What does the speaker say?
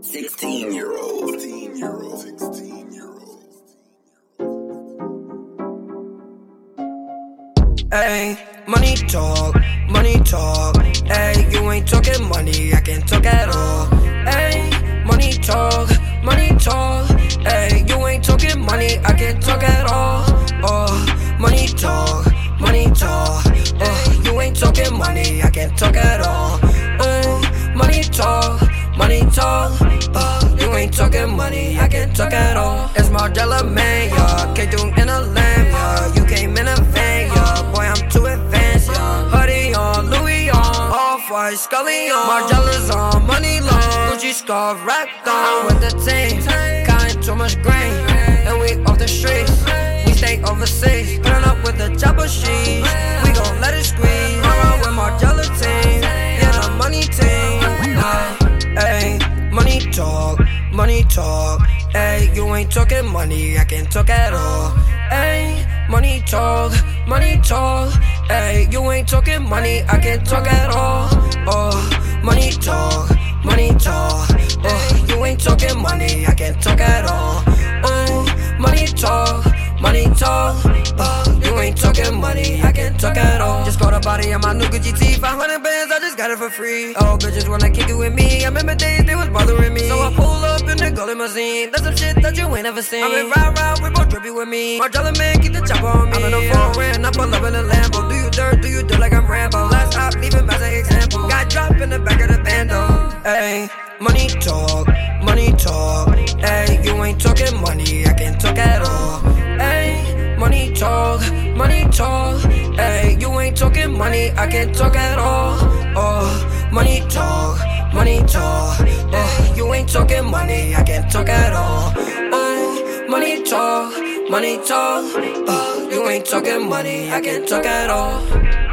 16-year-old. Ayy, money talk, ayy, you ain't talking money, I can't talk at all. Ayy, money talk, ayy, you ain't talking money, I can't talk at all. Oh, money talk, you ain't talking money, I can't talk at all. Money talk, you ain't talking money, I can't talk at all. It's Margiela man, yeah, came through in a lamb, yeah, you came in a van, yeah, boy I'm too advanced, yeah. Hoodie on, Louis on, Off-White, Scully on, Margiela's on, money long, Gucci scarf wrapped on, with the team, counting too much grain, and we off the streets, we stay overseas, putting up with the chopper sheets, we gon' let it squeeze, run with Margiela team, yeah the money team, ayy, money talk, ayy, you ain't talking money, I can't talk at all, ayy, money talk, ayy, you ain't talking money, I can't talk at all, oh, money talk, you ain't talking money, I can't talk at all, money talk, you ain't talking money, I can't talk at all. Just caught a body on my new GT, 500 bands, I just got it for free. Oh, bitches wanna kick it with me, I remember days they was bothering me. So I pull up in the golden machine, that's some shit that you ain't never seen. I been ride with more drippy with me. Margiela man, keep the chopper on me. I'm in a foreign, I pull up in a Lambo. Do you dirt like I'm Rambo. Last op, leave him as an example. Got dropped in the back of the bando. Ayy, money talk, ayy, you ain't talking money, I can't talk at all. Ayy, money talk, ayy, you ain't talking money, I can't talk at all. Oh, money talk, you ain't talking money, I can't talk at all. Oh, money talk, you ain't talking money, I can't talk at all.